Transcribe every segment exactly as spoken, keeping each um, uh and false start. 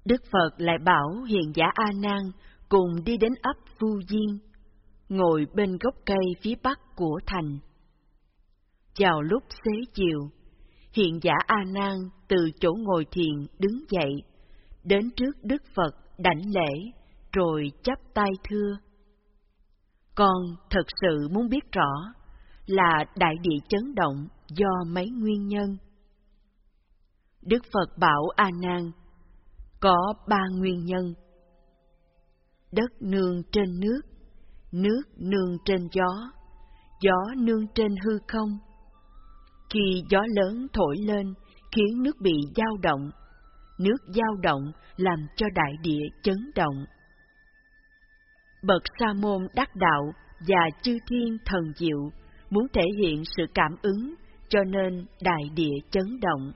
Đức Phật lại bảo hiền giả A Nan cùng đi đến ấp Vu Diên, ngồi bên gốc cây phía bắc của thành. Vào lúc xế chiều, hiện giả A Nan từ chỗ ngồi thiền đứng dậy, đến trước Đức Phật đảnh lễ, rồi chắp tay thưa: Con thật sự muốn biết rõ là đại địa chấn động do mấy nguyên nhân. Đức Phật bảo A Nan, có ba nguyên nhân: đất nương trên nước, nước nương trên gió, gió nương trên hư không. Khi gió lớn thổi lên khiến nước bị dao động, nước dao động làm cho đại địa chấn động. Bậc Sa môn đắc đạo và chư thiên thần diệu muốn thể hiện sự cảm ứng, cho nên đại địa chấn động.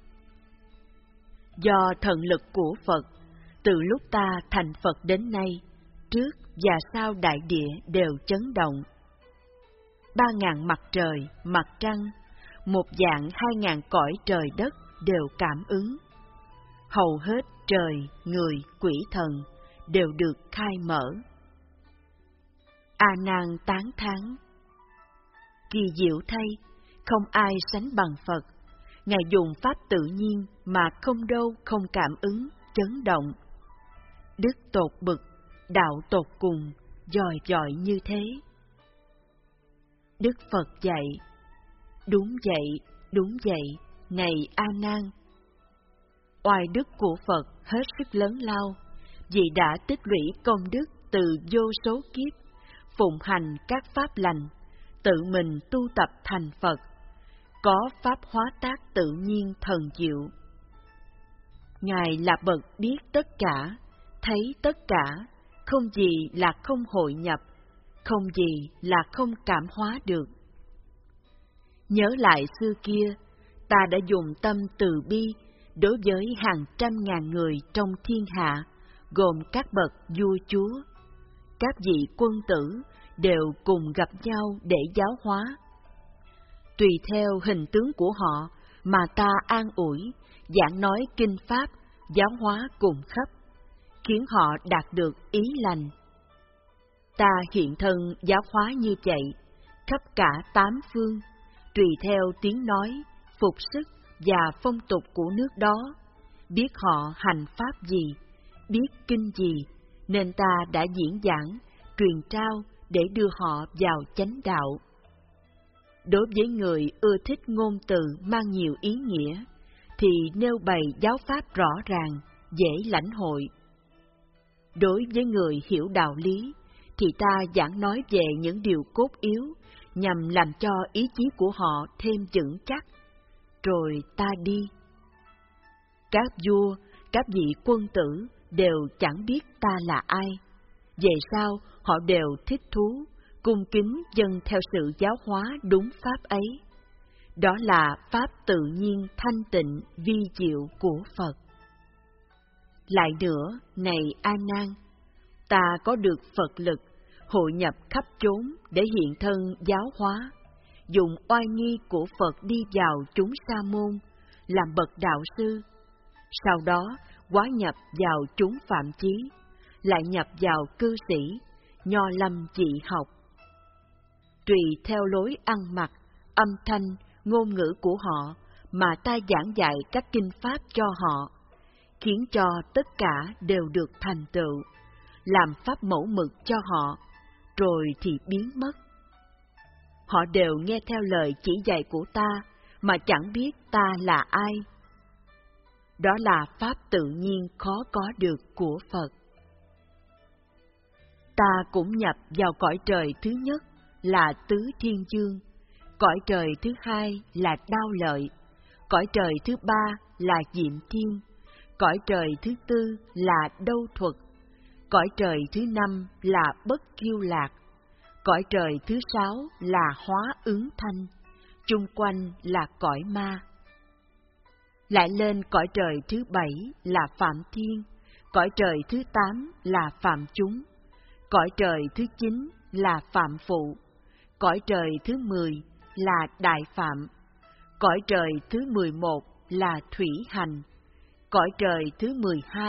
Do thần lực của Phật, từ lúc ta thành Phật đến nay, trước và sau đại địa đều chấn động. Ba ngàn mặt trời, mặt trăng, một dạng hai ngàn cõi trời đất đều cảm ứng. Hầu hết trời, người, quỷ thần đều được khai mở. A Nan tán thán: Kỳ diệu thay, không ai sánh bằng Phật. Ngài dùng pháp tự nhiên mà không đâu không cảm ứng, chấn động. Đức tột bực, đạo tột cùng, dòi dọi như thế. Đức Phật dạy: Đúng vậy, đúng vậy, này A Nan. Oai đức của Phật hết sức lớn lao, vì đã tích lũy công đức từ vô số kiếp, phụng hành các pháp lành, tự mình tu tập thành Phật, có pháp hóa tác tự nhiên thần diệu. Ngài là bậc biết tất cả, thấy tất cả, không gì là không hội nhập, không gì là không cảm hóa được. Nhớ lại xưa kia, ta đã dùng tâm từ bi đối với hàng trăm ngàn người trong thiên hạ, gồm các bậc vua chúa. Các vị quân tử đều cùng gặp nhau để giáo hóa. Tùy theo hình tướng của họ mà ta an ủi, giảng nói kinh pháp, giáo hóa cùng khắp, khiến họ đạt được ý lành. Ta hiện thân giáo hóa như vậy, khắp cả tám phương, tùy theo tiếng nói, phục sức và phong tục của nước đó, biết họ hành pháp gì, biết kinh gì, nên ta đã diễn giảng, truyền trao để đưa họ vào chánh đạo. Đối với người ưa thích ngôn từ mang nhiều ý nghĩa, thì nêu bày giáo pháp rõ ràng, dễ lãnh hội. Đối với người hiểu đạo lý, thì ta giảng nói về những điều cốt yếu, nhằm làm cho ý chí của họ thêm vững chắc. Rồi ta đi. Các vua, các vị quân tử đều chẳng biết ta là ai. Về sau, họ đều thích thú, cung kính dâng theo sự giáo hóa đúng pháp ấy. Đó là pháp tự nhiên thanh tịnh vi diệu của Phật. Lại nữa, này A Nan, ta có được Phật lực, hội nhập khắp chốn để hiện thân giáo hóa, dùng oai nghi của Phật đi vào chúng sa môn, làm bậc đạo sư. Sau đó, hóa nhập vào chúng phạm chí, lại nhập vào cư sĩ, nho lâm trị học. Tùy theo lối ăn mặc, âm thanh, ngôn ngữ của họ mà ta giảng dạy các kinh pháp cho họ, khiến cho tất cả đều được thành tựu, làm pháp mẫu mực cho họ, rồi thì biến mất. Họ đều nghe theo lời chỉ dạy của ta mà chẳng biết ta là ai. Đó là pháp tự nhiên khó có được của Phật. Ta cũng nhập vào cõi trời thứ nhất là Tứ Thiên Dương, cõi trời thứ hai là Đao Lợi, cõi trời thứ ba là Diệm Thiên, cõi trời thứ tư là Đâu Thuật, cõi trời thứ năm là Bất Kiêu Lạc, cõi trời thứ sáu là Hóa Ứng Thanh, chung quanh là cõi ma. Lại lên cõi trời thứ bảy là Phạm Thiên, cõi trời thứ tám là Phạm Chúng, cõi trời thứ chín là Phạm Phụ, cõi trời thứ mười là Đại Phạm, cõi trời thứ mười một là Thủy Hành, cõi trời thứ mười hai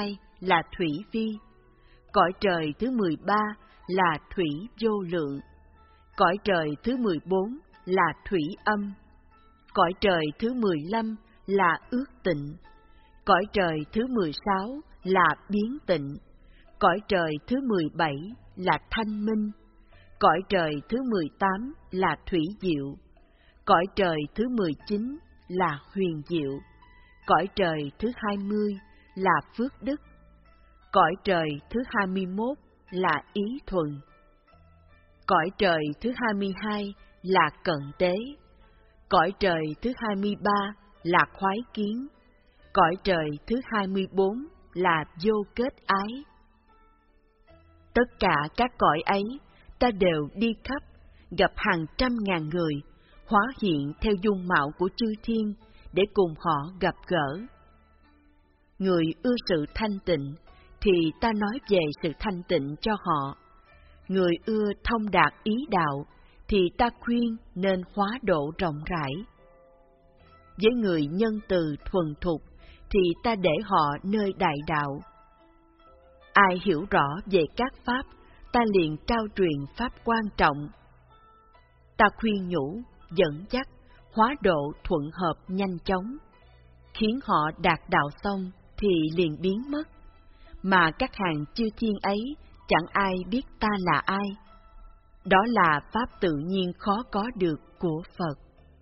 là thủy vi. Cõi trời thứ mười ba là thủy vô lượng. Cõi trời thứ mười bốn là thủy âm. Cõi trời thứ mười lăm là ước tịnh. Cõi trời thứ mười sáu là biến tịnh. Cõi trời thứ mười bảy là thanh minh. Cõi trời thứ mười tám là thủy diệu. Cõi trời thứ mười chín là huyền diệu. Cõi trời thứ hai mươi là phước đức. Cõi trời thứ hai mươi mốt là ý thuần. Cõi trời thứ hai mươi hai là cận tế. Cõi trời thứ hai mươi ba là khoái kiến. Cõi trời thứ hai mươi bốn là vô kết ái. Tất cả các cõi ấy, ta đều đi khắp, gặp hàng trăm ngàn người, hóa hiện theo dung mạo của chư thiên, để cùng họ gặp gỡ. Người ưa sự thanh tịnh, thì ta nói về sự thanh tịnh cho họ. Người ưa thông đạt ý đạo, thì ta khuyên nên hóa độ rộng rãi. Với người nhân từ thuần thục, thì ta để họ nơi đại đạo. Ai hiểu rõ về các pháp, ta liền trao truyền pháp quan trọng. Ta khuyên nhủ, dẫn dắt, hóa độ thuận hợp nhanh chóng, khiến họ đạt đạo xong thì liền biến mất, mà các hàng chư thiên ấy chẳng ai biết ta là ai. Đó là pháp tự nhiên khó có được của Phật.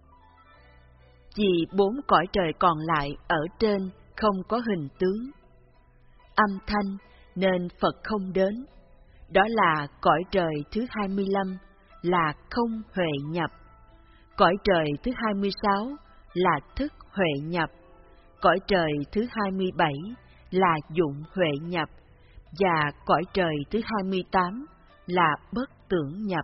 Vì bốn cõi trời còn lại ở trên không có hình tướng, âm thanh nên Phật không đến. Đó là cõi trời thứ hai mươi lăm là không huệ nhập. Cõi trời thứ hai mươi sáu là thức huệ nhập. Cõi trời thứ hai mươi bảy là dụng huệ nhập. Và cõi trời thứ hai mươi tám là bất tưởng nhập.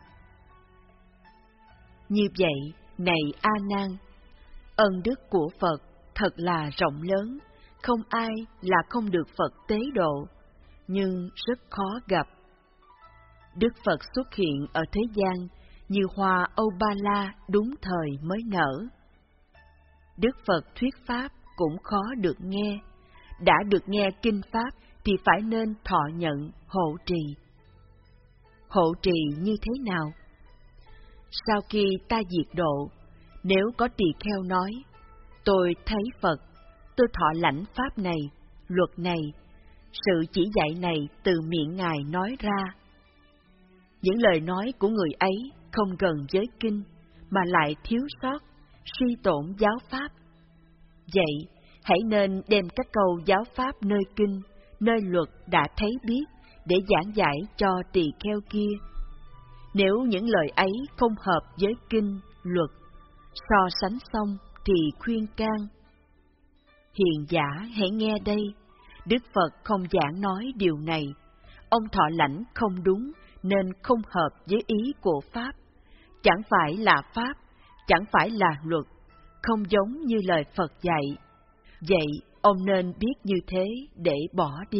Như vậy, này A Nan, ân đức của Phật thật là rộng lớn, không ai là không được Phật tế độ, nhưng rất khó gặp. Đức Phật xuất hiện ở thế gian như hoa Âu Ba La đúng thời mới nở. Đức Phật thuyết pháp cũng khó được nghe, đã được nghe kinh pháp thì phải nên thọ nhận hộ trì. Hộ trì như thế nào? Sau khi ta diệt độ, nếu có tỳ kheo nói, tôi thấy Phật, tôi thọ lãnh pháp này, luật này, sự chỉ dạy này từ miệng Ngài nói ra. Những lời nói của người ấy không gần với kinh, mà lại thiếu sót, suy tổn giáo pháp. Vậy, hãy nên đem các câu giáo pháp nơi kinh, nơi luật đã thấy biết, để giảng giải cho tỳ kheo kia. Nếu những lời ấy không hợp với kinh, luật, so sánh xong thì khuyên can. Hiền giả hãy nghe đây, Đức Phật không giảng nói điều này. Ông thọ lãnh không đúng nên không hợp với ý của Pháp. Chẳng phải là Pháp, chẳng phải là luật, không giống như lời Phật dạy. Vậy ông nên biết như thế để bỏ đi.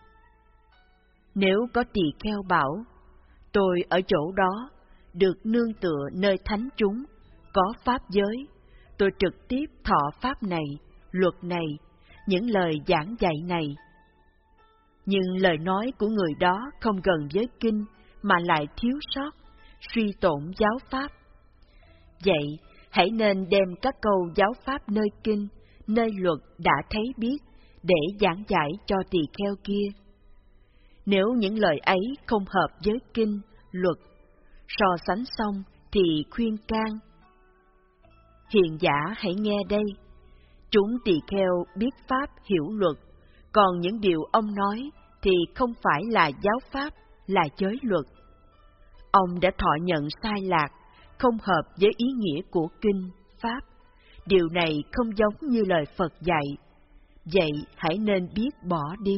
Nếu có tỳ kheo bảo, tôi ở chỗ đó, được nương tựa nơi thánh chúng, có pháp giới, tôi trực tiếp thọ pháp này, luật này, những lời giảng dạy này. Nhưng lời nói của người đó không gần với kinh, mà lại thiếu sót, suy tổn giáo pháp. Vậy, hãy nên đem các câu giáo pháp nơi kinh, nơi luật đã thấy biết, để giảng giải cho tỳ kheo kia. Nếu những lời ấy không hợp với kinh, luật, so sánh xong thì khuyên can. Hiền giả hãy nghe đây, chúng tỳ kheo biết pháp hiểu luật, còn những điều ông nói thì không phải là giáo pháp, là giới luật. Ông đã thọ nhận sai lạc, không hợp với ý nghĩa của kinh, pháp. Điều này không giống như lời Phật dạy. Vậy hãy nên biết bỏ đi.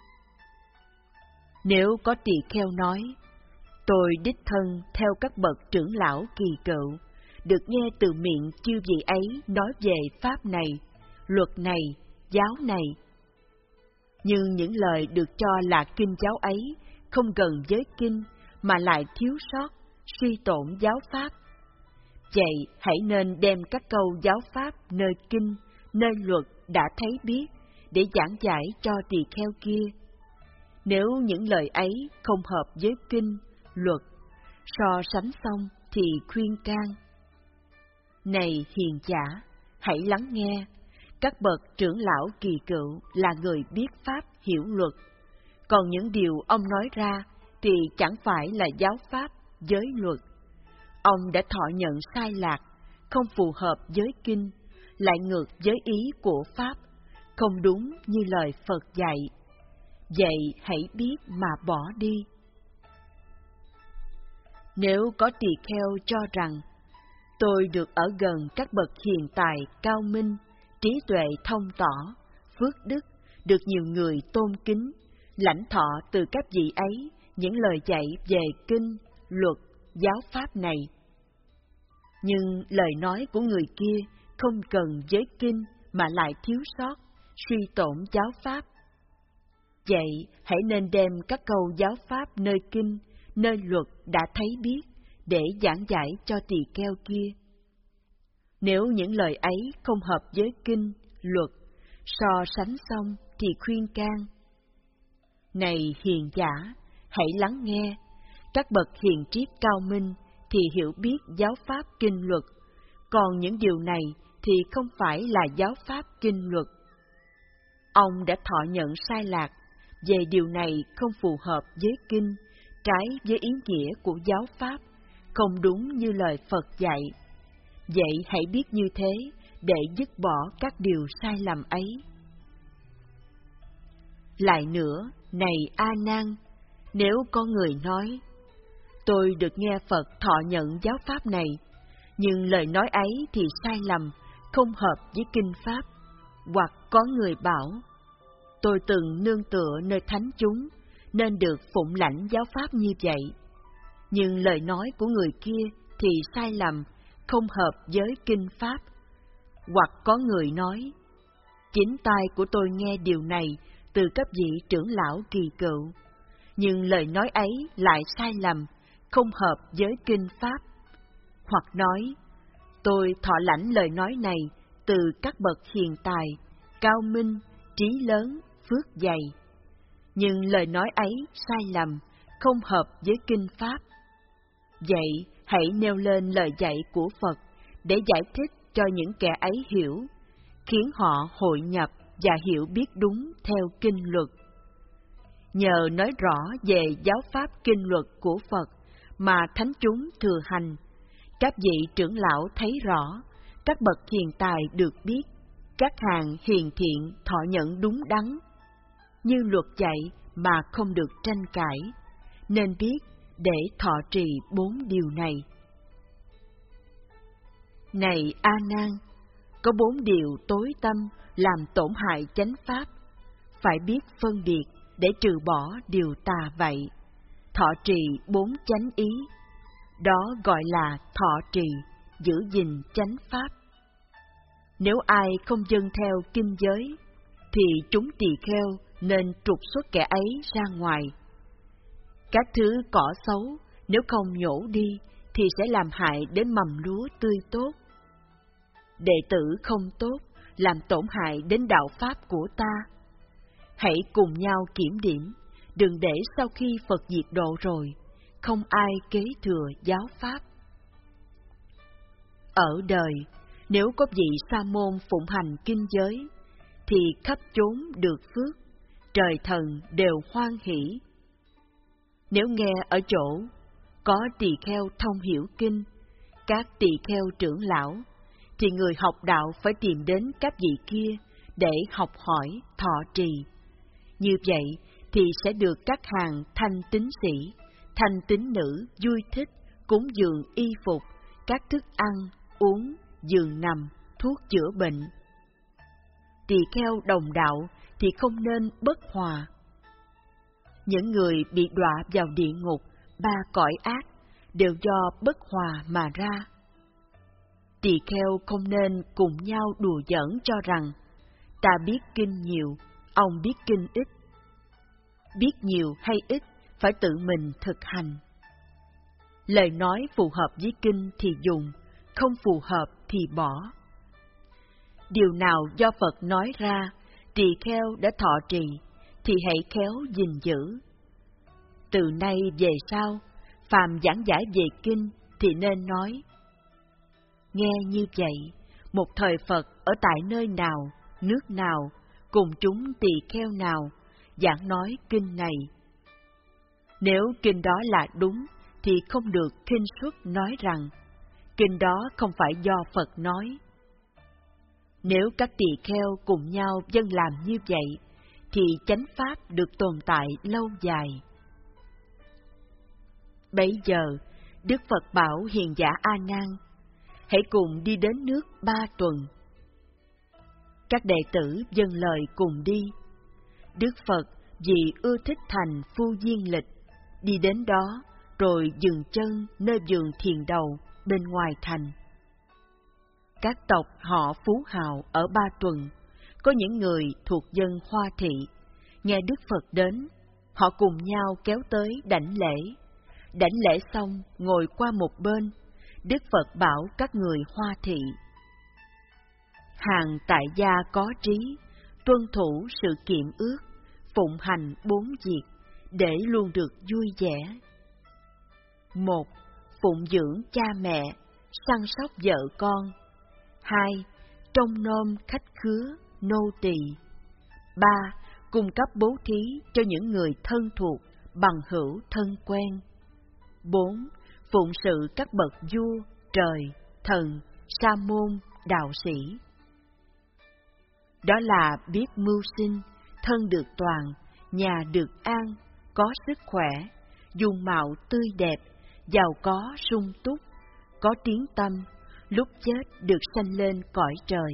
Nếu có tỳ kheo nói, tôi đích thân theo các bậc trưởng lão kỳ cựu, được nghe từ miệng chư vị ấy nói về pháp này, luật này, giáo này. Nhưng những lời được cho là kinh giáo ấy không gần với kinh, mà lại thiếu sót, suy tổn giáo pháp. Vậy hãy nên đem các câu giáo pháp nơi kinh, nơi luật đã thấy biết, để giảng giải cho tỳ kheo kia. Nếu những lời ấy không hợp với kinh, luật, so sánh xong thì khuyên can. Này hiền giả, hãy lắng nghe, các bậc trưởng lão kỳ cựu là người biết pháp hiểu luật, còn những điều ông nói ra thì chẳng phải là giáo pháp, giới luật. Ông đã thọ nhận sai lạc, không phù hợp với kinh, lại ngược với ý của pháp, không đúng như lời Phật dạy. Vậy hãy biết mà bỏ đi. Nếu có tỳ kheo cho rằng, tôi được ở gần các bậc hiền tài cao minh, trí tuệ thông tỏ, phước đức, được nhiều người tôn kính, lãnh thọ từ các vị ấy những lời dạy về kinh, luật, giáo pháp này. Nhưng lời nói của người kia không cần với kinh mà lại thiếu sót, suy tổn giáo pháp. Vậy hãy nên đem các câu giáo pháp nơi kinh, nơi luật đã thấy biết để giảng giải cho tỳ kheo kia. Nếu những lời ấy không hợp với kinh, luật, so sánh xong thì khuyên can. Này hiền giả, hãy lắng nghe, các bậc hiền triết cao minh thì hiểu biết giáo pháp kinh luật, còn những điều này thì không phải là giáo pháp kinh luật. Ông đã thọ nhận sai lạc, về điều này không phù hợp với kinh, trái với ý nghĩa của giáo pháp, không đúng như lời Phật dạy. Vậy hãy biết như thế để dứt bỏ các điều sai lầm ấy. Lại nữa, này A Nan, nếu có người nói, tôi được nghe Phật thọ nhận giáo pháp này, nhưng lời nói ấy thì sai lầm, không hợp với kinh pháp, hoặc có người bảo, tôi từng nương tựa nơi thánh chúng, nên được phụng lãnh giáo pháp như vậy, nhưng lời nói của người kia thì sai lầm, không hợp với kinh pháp, hoặc có người nói, chính tai của tôi nghe điều này từ các vị trưởng lão kỳ cựu, nhưng lời nói ấy lại sai lầm, không hợp với kinh pháp, hoặc nói, tôi thọ lãnh lời nói này từ các bậc hiền tài, cao minh, trí lớn, phước dày, nhưng lời nói ấy sai lầm, không hợp với kinh pháp. Vậy hãy nêu lên lời dạy của Phật để giải thích cho những kẻ ấy hiểu, khiến họ hội nhập và hiểu biết đúng theo kinh luật. Nhờ nói rõ về giáo pháp kinh luật của Phật mà thánh chúng thừa hành, các vị trưởng lão thấy rõ, các bậc hiền tài được biết, các hàng hiền thiện thọ nhận đúng đắn, như luật dạy mà không được tranh cãi, nên biết để thọ trì bốn điều này. Này A Nan, có bốn điều tối tâm làm tổn hại chánh pháp, phải biết phân biệt để trừ bỏ điều tà vậy, thọ trì bốn chánh ý, đó gọi là thọ trì, giữ gìn chánh pháp. Nếu ai không dâng theo kinh giới, thì chúng tỳ kheo nên trục xuất kẻ ấy ra ngoài. Các thứ cỏ xấu, nếu không nhổ đi, thì sẽ làm hại đến mầm lúa tươi tốt. Đệ tử không tốt, làm tổn hại đến đạo pháp của ta. Hãy cùng nhau kiểm điểm, đừng để sau khi Phật diệt độ rồi, không ai kế thừa giáo pháp. Ở đời, nếu có vị sa môn phụng hành kinh giới, thì khắp chốn được phước, trời thần đều hoan hỷ. Nếu nghe ở chỗ có tỳ kheo thông hiểu kinh, các tỳ kheo trưởng lão, thì người học đạo phải tìm đến các vị kia để học hỏi, thọ trì. Như vậy thì sẽ được các hàng thanh tín sĩ, thanh tín nữ vui thích, cúng dường y phục, các thức ăn, uống, giường nằm, thuốc chữa bệnh. Tỳ kheo đồng đạo thì không nên bất hòa. Những người bị đọa vào địa ngục, ba cõi ác, đều do bất hòa mà ra. Tỳ kheo không nên cùng nhau đùa giỡn cho rằng, ta biết kinh nhiều, ông biết kinh ít. Biết nhiều hay ít, phải tự mình thực hành. Lời nói phù hợp với kinh thì dùng, không phù hợp thì bỏ. Điều nào do Phật nói ra, tỳ kheo đã thọ trì, thì hãy khéo gìn giữ. Từ nay về sau, phàm giảng giải về kinh thì nên nói: nghe như vậy, một thời Phật ở tại nơi nào, nước nào, cùng chúng tỳ kheo nào, giảng nói kinh này. Nếu kinh đó là đúng, thì không được khinh suất nói rằng kinh đó không phải do Phật nói. Nếu các tỳ kheo cùng nhau dân làm như vậy, thì chánh pháp được tồn tại lâu dài. Bấy giờ, Đức Phật bảo hiền giả A Nan: hãy cùng đi đến nước Ba Tuần. Các đệ tử dâng lời cùng đi. Đức Phật vì ưa thích thành Phu Diên Lịch, đi đến đó rồi dừng chân nơi vườn thiền đầu bên ngoài thành. Các tộc họ Phú Hào ở Ba Tuần, có những người thuộc dân Hoa Thị, nghe Đức Phật đến, họ cùng nhau kéo tới đảnh lễ. Đảnh lễ xong, ngồi qua một bên, Đức Phật bảo các người Hoa Thị: hàng tại gia có trí, tuân thủ sự kiệm ước, phụng hành bốn việc, để luôn được vui vẻ. Một, phụng dưỡng cha mẹ, săn sóc vợ con. Hai, trông nom khách khứa, nô tỳ. Ba, cung cấp bố thí cho những người thân thuộc, bằng hữu thân quen. Bốn, phụng sự các bậc vua, trời, thần, sa môn, đạo sĩ. Đó là biết mưu sinh, thân được toàn, nhà được an, có sức khỏe, dung mạo tươi đẹp, giàu có sung túc, có tiếng tâm, lúc chết được sanh lên cõi trời.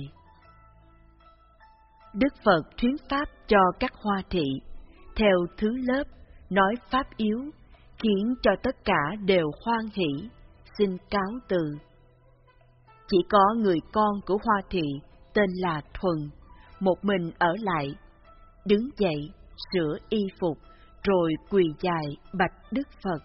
Đức Phật thuyết pháp cho các Hoa Thị, theo thứ lớp, nói pháp yếu, khiến cho tất cả đều hoan hỷ, xin cáo từ. Chỉ có người con của Hoa Thị tên là Thuần, một mình ở lại, đứng dậy, sửa y phục, rồi quỳ dài bạch Đức Phật: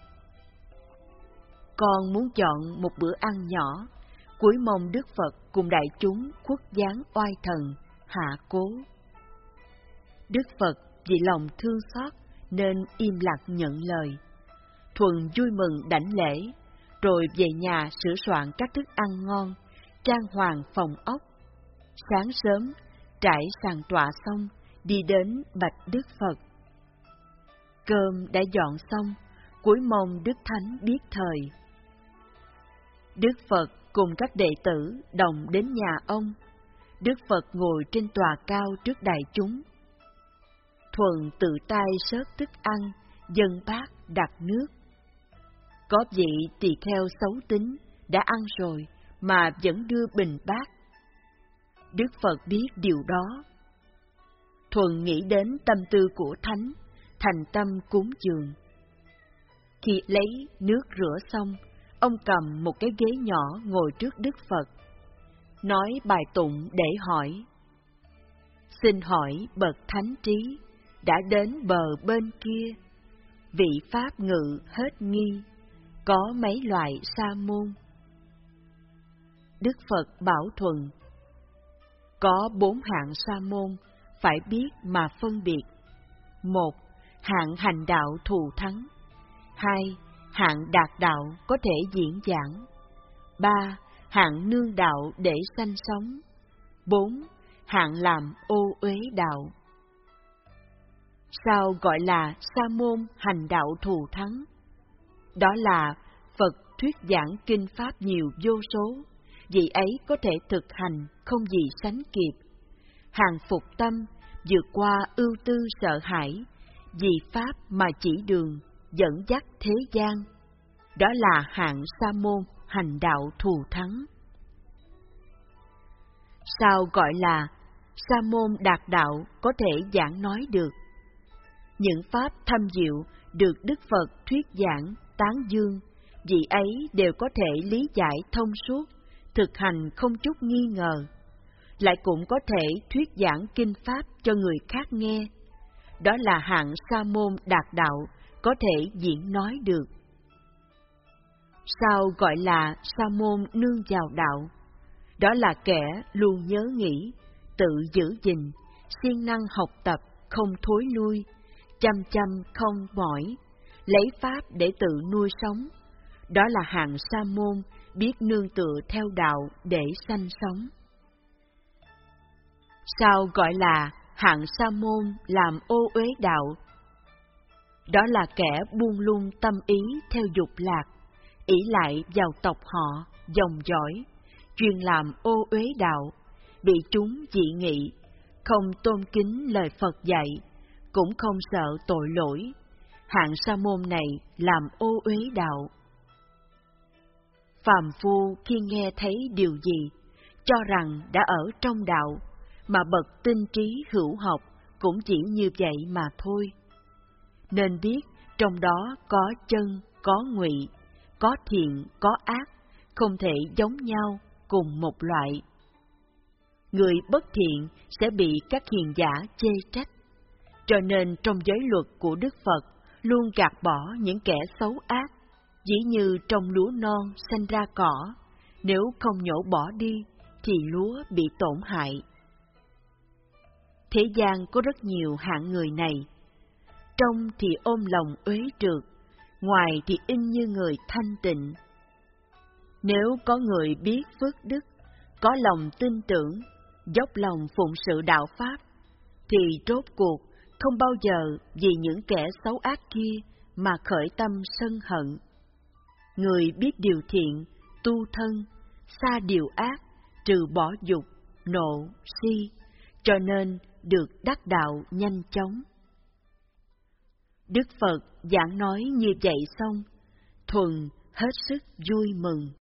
con muốn chọn một bữa ăn nhỏ, cúi mong Đức Phật cùng đại chúng khuất dáng oai thần, hạ cố. Đức Phật vì lòng thương xót nên im lặng nhận lời. Thuần vui mừng đảnh lễ, rồi về nhà sửa soạn các thức ăn ngon, trang hoàng phòng ốc. Sáng sớm, trải sàn tọa xong, đi đến bạch Đức Phật. Cơm đã dọn xong, cúi mong Đức Thánh biết thời. Đức Phật cùng các đệ tử đồng đến nhà ông. Đức Phật ngồi trên tòa cao trước đại chúng. Thuần tự tay xớt thức ăn, dâng bát đặt nước. Có vị tỳ kheo xấu tính, đã ăn rồi mà vẫn đưa bình bát. Đức Phật biết điều đó. Thuần nghĩ đến tâm tư của Thánh, thành tâm cúng dường. Khi lấy nước rửa xong, ông cầm một cái ghế nhỏ ngồi trước Đức Phật, nói bài tụng để hỏi: xin hỏi bậc thánh trí, đã đến bờ bên kia, vị pháp ngự hết nghi, có mấy loại sa môn? Đức Phật bảo Thuần: có bốn hạng sa môn, phải biết mà phân biệt. Một, hạng hành đạo thù thắng. Hai, hạng đạt đạo có thể diễn giảng. Ba, hạng nương đạo để sanh sống. Bốn, hạng làm ô uế đạo. Sao gọi là sa môn hành đạo thù thắng? Đó là Phật thuyết giảng kinh pháp nhiều vô số, vị ấy có thể thực hành không gì sánh kịp. Hàng phục tâm, vượt qua ưu tư sợ hãi, vì pháp mà chỉ đường, dẫn dắt thế gian. Đó là hạng sa môn hành đạo thù thắng. Sao gọi là sa môn đạt đạo có thể giảng nói được? Những pháp thâm diệu được Đức Phật thuyết giảng, tán dương, vị ấy đều có thể lý giải thông suốt, thực hành không chút nghi ngờ. Lại cũng có thể thuyết giảng kinh pháp cho người khác nghe. Đó là hạng sa môn đạt đạo, có thể diễn nói được. Sao gọi là sa môn nương vào đạo? Đó là kẻ luôn nhớ nghĩ, tự giữ gìn, siêng năng học tập, không thối lui, chăm chăm không mỏi, lấy pháp để tự nuôi sống. Đó là hạng sa môn biết nương tựa theo đạo để sanh sống. Sao gọi là hạng sa môn làm ô uế đạo? Đó là kẻ buông lung tâm ý theo dục lạc, ỷ lại vào tộc họ, dòng dõi, chuyên làm ô uế đạo, bị chúng dị nghị, không tôn kính lời Phật dạy, cũng không sợ tội lỗi. Hạng sa môn này làm ô uế đạo. Phàm phu khi nghe thấy điều gì, cho rằng đã ở trong đạo, mà bậc tinh trí hữu học cũng chỉ như vậy mà thôi. Nên biết trong đó có chân, có ngụy, có thiện, có ác, không thể giống nhau cùng một loại. Người bất thiện sẽ bị các hiền giả chê trách, cho nên trong giới luật của Đức Phật luôn gạt bỏ những kẻ xấu ác. Dĩ như trong lúa non sanh ra cỏ, nếu không nhổ bỏ đi thì lúa bị tổn hại. Thế gian có rất nhiều hạng người này, trong thì ôm lòng uế trượt, ngoài thì in như người thanh tịnh. Nếu có người biết phước đức, có lòng tin tưởng, dốc lòng phụng sự đạo Pháp, thì rốt cuộc không bao giờ vì những kẻ xấu ác kia mà khởi tâm sân hận. Người biết điều thiện, tu thân, xa điều ác, trừ bỏ dục, nộ, si, cho nên được đắc đạo nhanh chóng. Đức Phật giảng nói như vậy xong, thuần hết sức vui mừng.